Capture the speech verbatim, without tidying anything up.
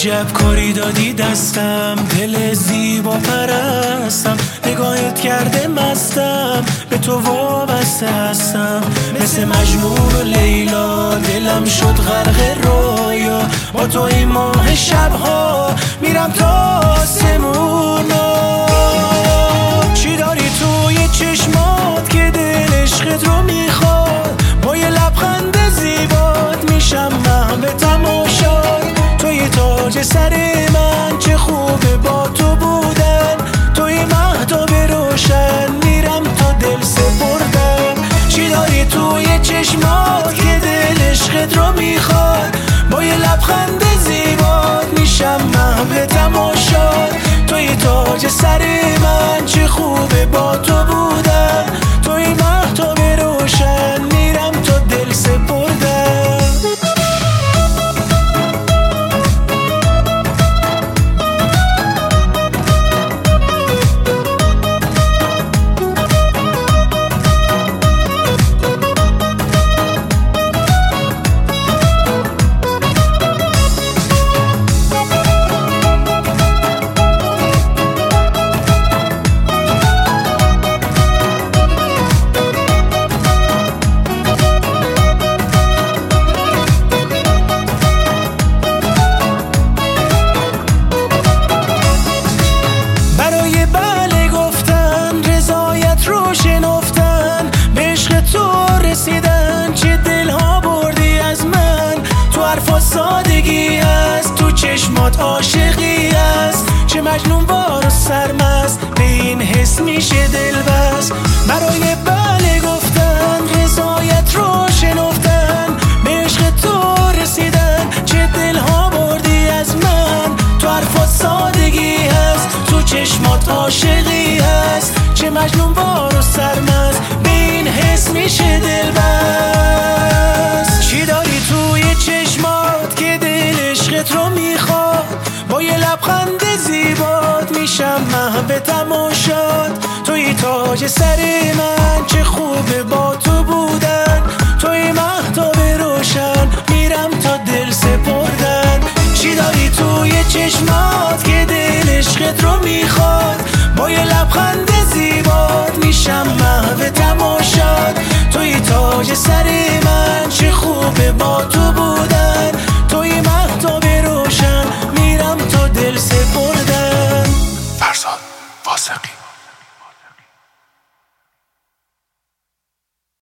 عجب کاری دادی دستم، دل زیبا پرستم، نگاهت کرده مستم، به تو وابسته هستم. مثل مجنون و لیلا دلم شد غرق رویا، با تو این ماه شبها میرم تا آسمونا. چی داری توی چشمات که دل عشقت رو میخواد، با یه لبخند زیبات میشم من به تماشات. توی تاج سر من چه خوبه با تو بودن، توی مهتاب روشن میرم تا دل سپردم. چی داری توی چشمات که دل عشقت رو میخواد، با یه لبخند زیبات میشم من به تماشات. توی تاج سر من چه خوبه با تو بودن، توی مهتاب روشن میرم تا دل سپردم. سادگی هست تو چشمات، عاشقی هست چه مجنون وار و سرمست، به این حس میشه دل بست. برای بله گفتن، رضایت رو شنفتن، به عشق تو رسیدن چه دلها بردی از من. تو حرفات سادگی هست تو چشمات، عاشقی هست چه مجنون وار و سرمست، به این حس میشه دل بست. چی داری توی چشمات که دل عشقت رو میخواد، با یه لبخند زیبات میشم من به تماشات. توی تاج سر من چه خوبه با تو بودن، توی مهتاب روشن میرم تا دل سپردن. چی داری توی چشمات که دل عشقت رو میخواد، با یه لبخند زیبات میشم من به تماشات. توی تاج سر من چه خوبه با تو بودن،